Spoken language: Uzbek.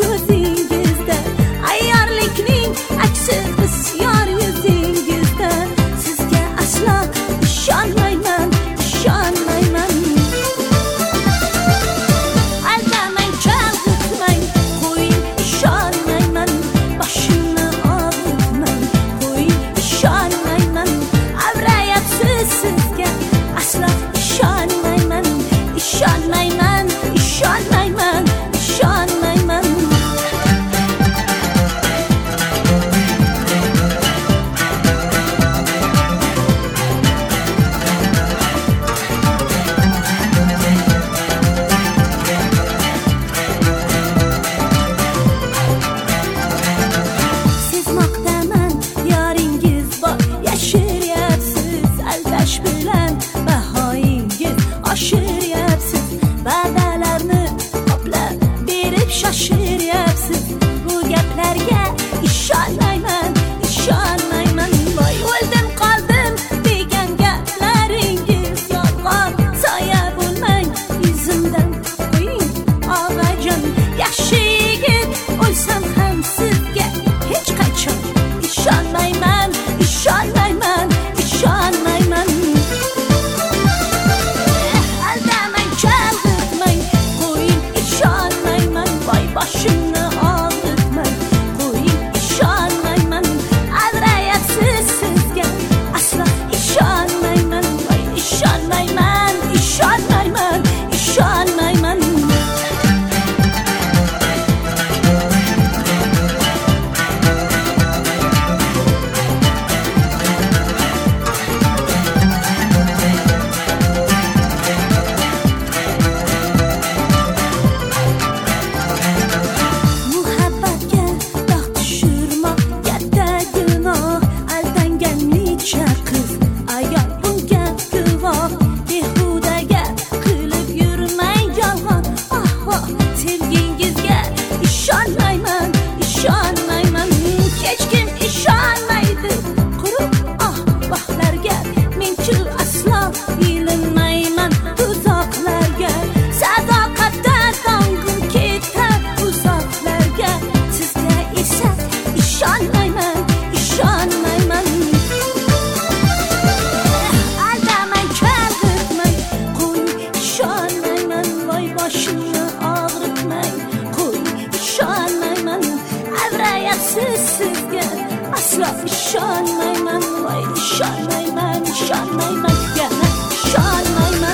ko'zingizda, ayyorlikning aksi isyon yuzingizda. Sizga aslo ishonmayman, ishonmayman. Aldamang, chalg'itmang, qo'ying, ishonmayman. Boshimni og'ritmang, qo'ying, ishonmayman. Avrayapsiz sizga, aslo ishonmayman, ishonmayman, ishonmayman, ishonmayman. Sezmoqdaman, yoringiz bor, yashiryapsiz. Aldash bilan bahoyingiz oshiryapsiz. Va'dalarni qoplab berib shoshiryapsiz. Bu gaplarga ishonmayman, ishonmayman. Voy, o'ldim qoldim degan gaplaringiz yolg'on. Soya bo'lmang yuzimdan, qo'ying og'ajon. Yaxshi yigit o'lsam ham sizga hech qachon ishonmayman, ishonmayman, ishonmayman. Aldamang, chalg'itmang, qo'ying, ishonmayman. Voy, boshimni og'ritmang, qo'ying, ishonmayman. Avrayapsiz sizga, aslo ishonmayman. Voy, ishonmayman, ishonmayman, ishonmayman. Muhabbatga dog' tushirmoq katta gunoh. Aldangan necha qiz, ayol bunga guvoh. Behudaga qilib yurmang yolg'on. Oh, sevgingizga ishonmayman, ishonmayman. Hech kim ishonmaydi quruq vohlarga. Men-chi aslo ilinmayman tuzoqlarga. Sadoqatda dong'im ketar uzoqlarga. Sizga esa ishonmayman, ishonmayman. Aldamang, chalg'itmang, qo'ying, ishonmayman. Voy, boshimni og'ritmang, qo'ying, ishonmayman. Avrayapsiz sizga, aslo ishonmayman. Voy, ishonmayman, ishonmayman, yana ishonmayman.